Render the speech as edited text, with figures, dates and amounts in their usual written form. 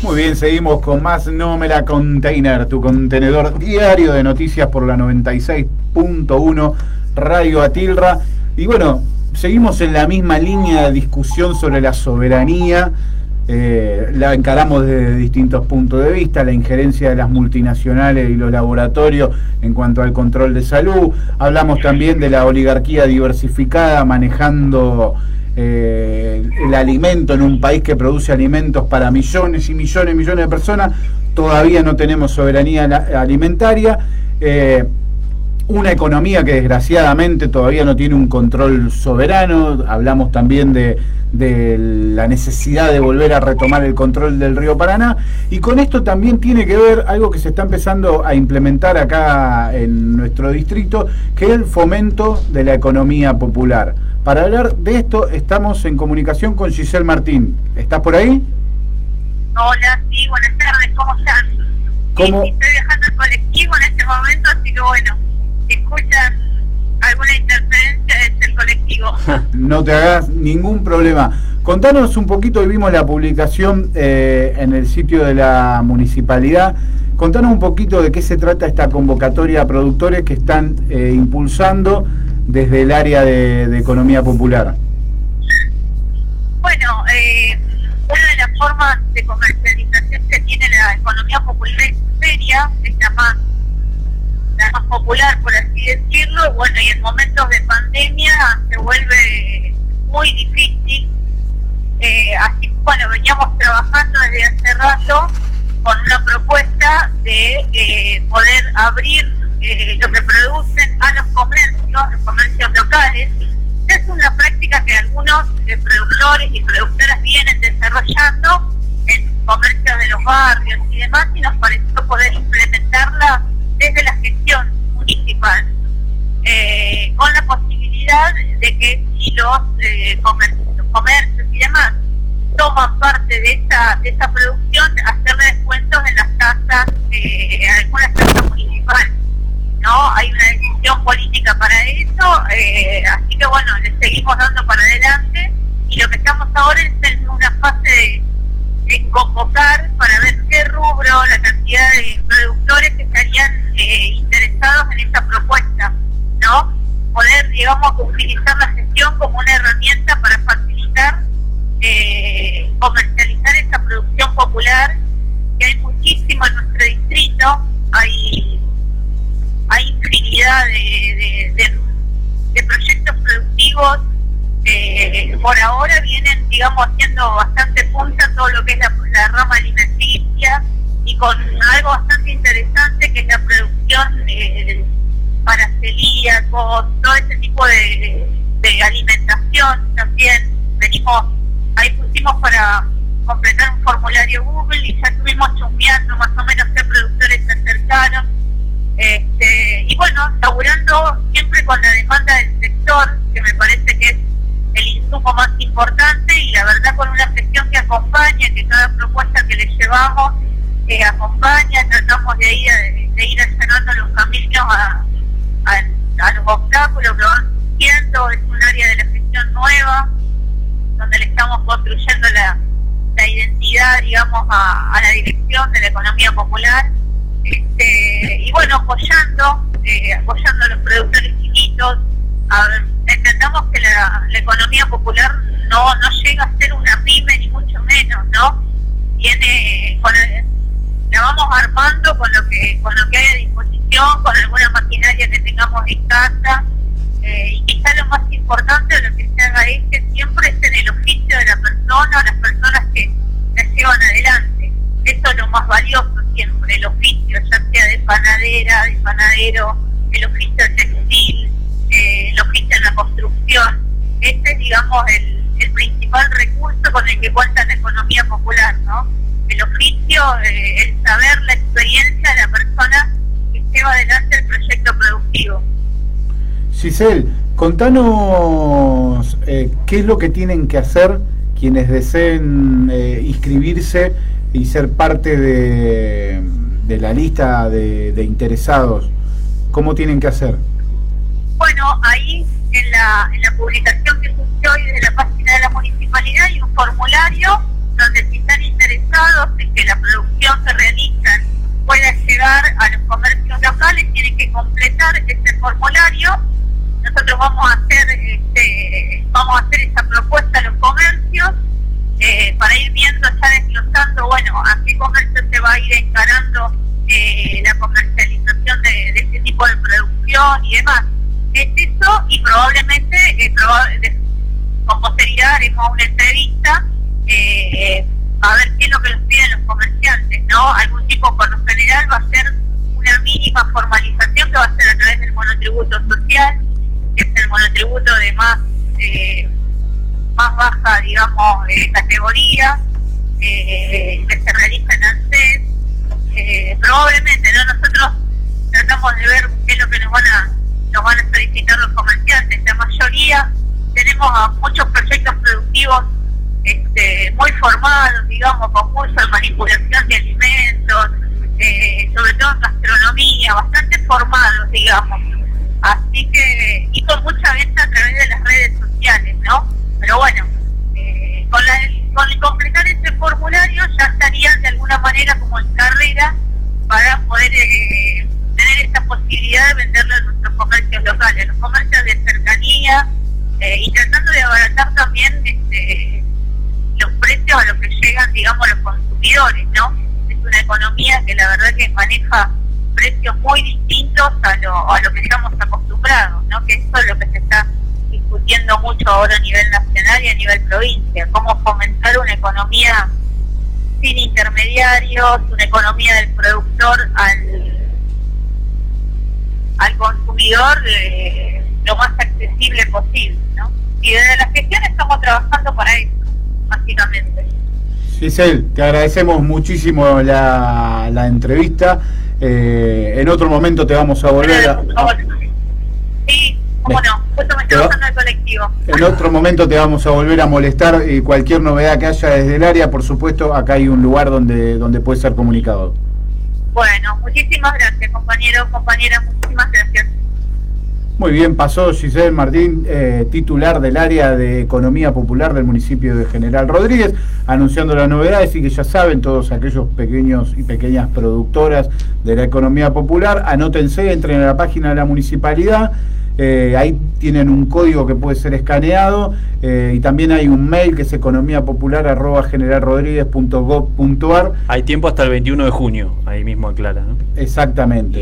Muy bien, seguimos con más Nómela Container, tu contenedor diario de noticias por la 96.1 Radio Atilra. Y bueno, seguimos en la misma línea de discusión sobre la soberanía. La encaramos desde distintos puntos de vista, la injerencia de las multinacionales y los laboratorios en cuanto al control de salud. Hablamos también de la oligarquía diversificada manejando el alimento en un país que produce alimentos para millones y millones y millones de personas. Todavía no tenemos soberanía alimentaria, una economía que desgraciadamente todavía no tiene un control soberano. Hablamos también de la necesidad de volver a retomar el control del río Paraná, y con esto también tiene que ver algo que se está empezando a implementar acá en nuestro distrito, que es el fomento de la economía popular. Para hablar de esto estamos en comunicación con Giselle Martín. ¿Estás por ahí? Hola, sí, buenas tardes, ¿cómo están? ¿Cómo? Sí, estoy viajando en colectivo en este momento, así que bueno, si escuchan alguna interferencia es el colectivo. No te hagas ningún problema. Contanos un poquito, hoy vimos la publicación en el sitio de la municipalidad. Contanos un poquito de qué se trata esta convocatoria a productores que están impulsando desde el área de economía popular. Bueno, una de las formas de comercialización que tiene la economía popular es feria, es la más popular, por así decirlo. Bueno, y en momentos de pandemia se vuelve muy difícil. Así que bueno, veníamos trabajando desde hace rato con una propuesta de poder abrir lo que producen a los comercios locales. Es una práctica que algunos productores y productoras vienen desarrollando en comercios de los barrios y demás, y nos pareció poder implementarla desde la gestión municipal, con la posibilidad de que si los comercios y demás toman parte de esa producción, hacerle descuentos en las tasas, algunas tasas municipales, ¿no? Hay una decisión política para eso, así que bueno, le seguimos dando para adelante, y lo que estamos ahora es en una fase de convocar para ver qué rubro, la cantidad de productores que estarían interesados en esta propuesta, ¿no? Poder, digamos, utilizar la gestión como una herramienta para facilitar comercializar esta producción popular, que hay muchísimo en nuestro distrito. Hay infinidad de proyectos productivos. Por ahora vienen, digamos, haciendo bastante punta todo lo que es la rama alimenticia, y con algo bastante interesante que es la producción para celíacos, todo ese tipo de alimentación. También ahí pusimos para completar un formulario Google, y ya estuvimos chusmeando más o menos qué productores se acercaron, y bueno, laburando siempre con la demanda del sector, que me parece que es el insumo más importante, y la verdad con una gestión que acompaña, que cada propuesta que le llevamos acompaña. Tratamos de ir allanando los caminos a los obstáculos que van surgiendo. Es un área de la gestión nueva, donde le estamos construyendo la identidad, digamos, a la dirección de la economía popular, y bueno, apoyando a los productores chiquitos. Entendamos que la economía popular no llega a ser una pyme, ni mucho menos, ¿no? La vamos armando con lo que hay a disposición, con alguna maquinaria que tengamos en casa, y quizá lo más importante de lo que se haga es que siempre es en el oficio de la persona, o las personas que la llevan adelante. Eso es lo más valioso siempre, el oficio, ya sea de panadera, de panadero, el oficio textil, el oficio en la construcción. Este es, digamos, el principal recurso con el que cuenta la economía popular, ¿no? El oficio, el saber, la experiencia de la persona que lleva adelante el proyecto productivo. Giselle, contanos qué es lo que tienen que hacer quienes deseen inscribirse y ser parte de la lista de interesados. ¿Cómo tienen que hacer? Bueno, ahí en la publicación que surgió hoy de la página de la municipalidad hay un formulario donde si están interesados en que la producción que realizan pueda llegar a los comercios locales, tienen que completar este formulario. Nosotros vamos a hacer esa propuesta a los comercios para ir viendo, ya desglosando, bueno, a qué comercio se va a ir encarando la comercialización de este tipo de producción y demás. Es eso, y probablemente con posterioridad haremos una entrevista a ver qué es lo que nos piden los comerciantes, ¿no? Algún tipo, por lo general, va a ser una mínima formalización que va a ser a través del monotributo social, que es el monotributo de más baja, digamos, categoría, que se realiza en ANSES. Probablemente, ¿no? Nosotros tratamos de ver qué es lo que nos van a solicitar los comerciantes. La mayoría tenemos muchos proyectos productivos muy formados, digamos, con mucho de manipulación de alimentos, sobre todo en gastronomía, bastante formados, digamos. Así que, y con mucha venta a través de las redes sociales, ¿no? Pero bueno, con el completar este formulario ya estarían de alguna manera como en carrera para poder tener esta posibilidad de venderlo a nuestros comercios locales, los comercios de cercanía, y tratando de abaratar también los precios a los que llegan, digamos, los consumidores, ¿no? Es una economía que la verdad que maneja precios muy distintos a lo que estamos acostumbrados, ¿no? Que eso es lo que se está discutiendo mucho ahora a nivel nacional y a nivel provincia, cómo fomentar una economía sin intermediarios, una economía del productor al consumidor lo más accesible posible, ¿no? Y desde la gestión estamos trabajando para eso, básicamente. Giselle, te agradecemos muchísimo la entrevista. En otro momento te vamos a volver a... Sí, cómo no, justo me estoy bajando del colectivo. En otro momento te vamos a volver a molestar, cualquier novedad que haya desde el área, por supuesto, acá hay un lugar donde puede ser comunicado. Bueno, muchísimas gracias, compañero, compañera, muchísimas gracias. Muy bien, pasó Giselle Martín, titular del área de Economía Popular del municipio de General Rodríguez, anunciando las novedades, y que ya saben todos aquellos pequeños y pequeñas productoras de la economía popular, anótense, entren a la página de la municipalidad, ahí tienen un código que puede ser escaneado, y también hay un mail que es economiapopular@generalrodriguez.gov.ar. Hay tiempo hasta el 21 de junio, ahí mismo aclara, ¿no? Exactamente.